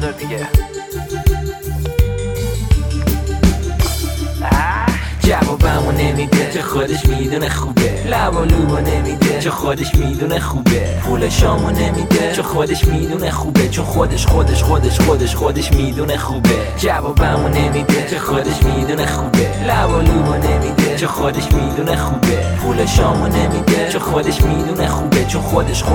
ندار دیگه. جوابمو نمیده چه خودش میدونه خوبه، لبا لوبا نمیده چه خودش میدونه خوبه، پول شامو نمیده چه خودش میدونه خوبه، چون خودش میدونه خوبه. جوابمو نمیده چه خودش میدونه خوبه، لبا لوبا نمیده چه خودش میدونه خوبه، پول شامو نمیده چه خودش میدونه خوبه، چون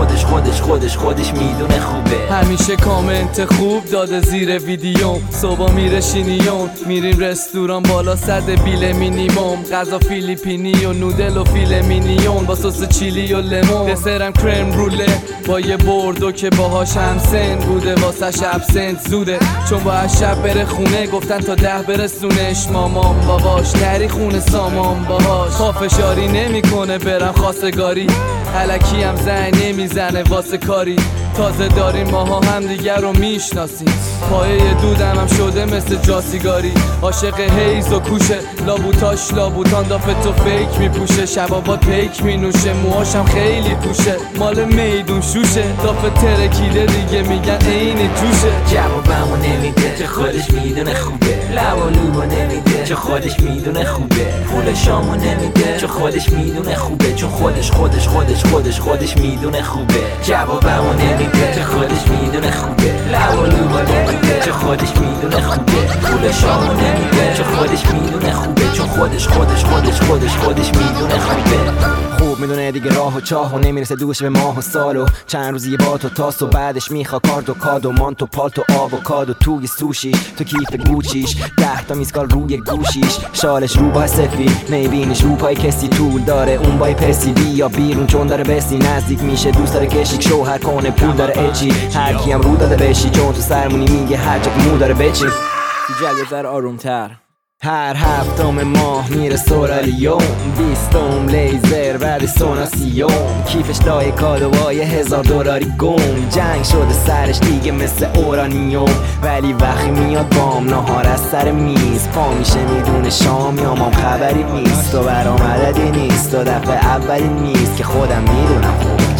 خودش میدونه خوبه. همیشه کامنت خوب داده زیر ویدیوم، صبح میره شینیون، میریم رستوران بالا صد بیل مینیموم، غذا فیلیپینی و نودل و فیل مینیون با سس چیلی و لیمون، دسرم کرم روله با یه بردو که باهاش هم سن بوده، واسه شب سنت زوده چون باید شب بره خونه، گفتن تا 10 برسونش مامان باباش، نری خونه سامان باهاش، پافشاری نمیکنه برم خواستگاری، الکی هم زنگ نمیزنه واسه کاری، تازه داریم ماها هم دیگر رو میشناسیم، پایه دودم هم شده مثل جاسیگاری، عاشق هیز و کوشه، لابوتاش لابوتان دافه تو فیک میپوشه، شبابات پیک مینوشه، موهاشم خیلی پوشه، مال میدون شوشه، دافه ترکیده دیگه میگن عین جوشه. جوابمو نمیده چه خودش میدونه خوبه، لبا لوبا نمیده چه خودش میدونه خوبه، پول شامو نمیده چه خودش میدونه خوبه، چون خودش میدونه خوبه. جوابمو نمیده چه خودش میدونه خوبه، لبا لوبا نمیده چه خودش میدونه خوبه، پول شامو نمیده چه خودش میدونه خوبه، چون خودش میدونه خوبه. خوب میدونه دیگه راه و چاه و نمیرسه دوش به ماه و سال و چند روزی با تو تاس و بعدش میخوا کارت و کاد و مانت و پالت و آووکادو توی سوشی تو کیف گوچیش 10 تا میسکال روی گوشیش، شالش رو با سفید میبینیش رو پای کسی طول داره اون بای پرسی بیا بیرون چون داره بسی نزدیک میشه دوست داره کشیک شوهر کنه پول داره اچی هر کی هم رو داده بشی چون تو سرمونی میگه هر جا که مو داره بچی جل یه ذره آرومتر. هر هفتم ماه میره سورالیوم 20م لیزر بعد سوناسیوم کیفش لای کادوهای $1000 گم جنگ شده سرش دیگه مثل اورانیوم ولی وقتی میاد بام نهار از سر میز پا میشه میدونه شام یا مام خبری نیست و برام عددی نیست و دفعه اولی نیست که خودم میدونم خوب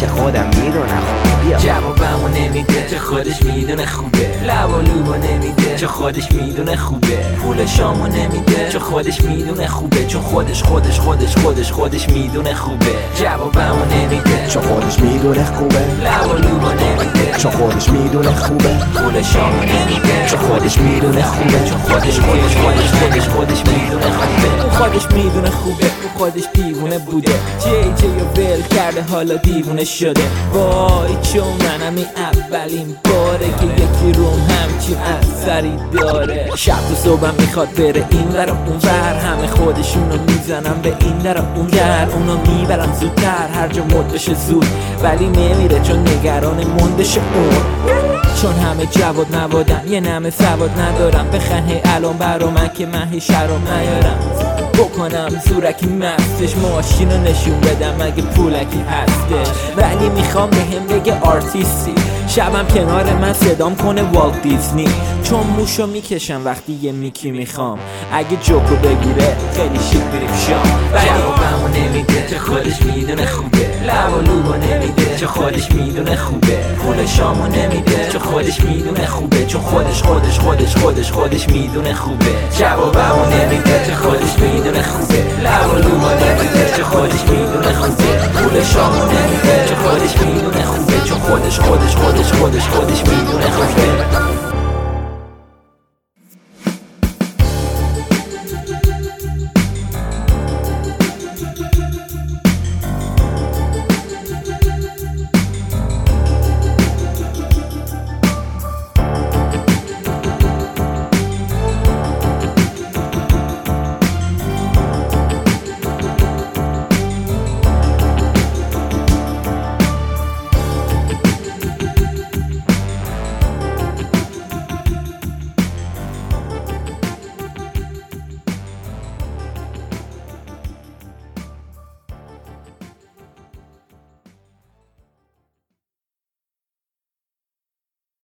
جوابمو نمیده چه خودش میدونه خوبه، لبا لوبا نمیده چه خودش میدونه خوبه، پول شامو نمیده چه خودش میدونه خوبه، چون خودش میدونه خوبه. جوابمو نمیده چون خودش میدونه خوبه، لبا لوبا نمیده چون خودش میدونه خوبه، پول شامو نمیده چه خودش میدونه خوبه، چون خودش میدونه خوبه. اون خودش میدونه خوبه، اون خودش دیوونه بوده، جی و ول کرده حالا دیوونه شده، وای چون منم این اولین باره که یکی روم همچین اثری داره، شب و صبحم میخواد بره این ور و اون ور، همه خودشونو میزنم به این در و اون در، اونو میبرم زودتر هر جا مد بشه زود، ولی نمیره چون نگران موندش اون، چون همه جواد موادم یه نمه سواد ندارم، بخنه الان برا من که من هی شرام نیارم، بکنم زورکی مستش ماشین رو نشون بدم اگه پولکی هستش، ولی میخوام بهم بگه آرتیستی، شبم کنار من صدام کنه والت دیزنی، چون موشو میکشم وقتی یه میکی میخوام، اگه جوکو بگیره خیلی شیک بریم شام. جوابمو نمیده چه خودش میدونه خوبه، لبا لوبا نمیده چه خودش میدونه خوبه، پول شامو نمیده چه خودش میدونه خوبه، چون خودش میدونه خوبه. جوابمو نمیده چه خودش میدونه خوبه، لبا لوبا نمیده چه خودش میدونه خوبه، پول شامو نمیده چه خودش میدونه خوبه، چون خودش میدونه